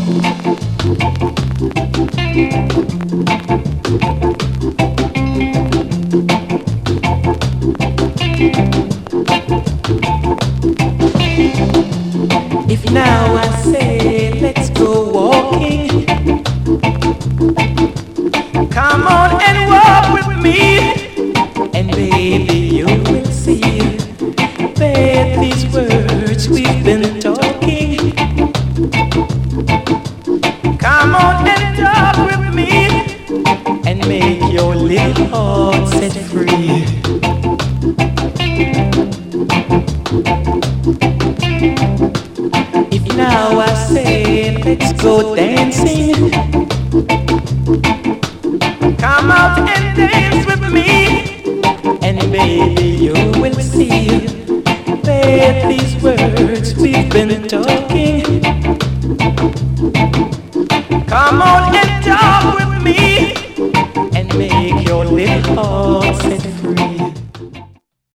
If now I say let's go walking, come on and walk with me, and baby you will see that these words we've been talking. Come on and talk with me, and make your little heart set free. If now I say let's go dancing, come out and dance with me, and baby you will see that these words we've been talking. Come on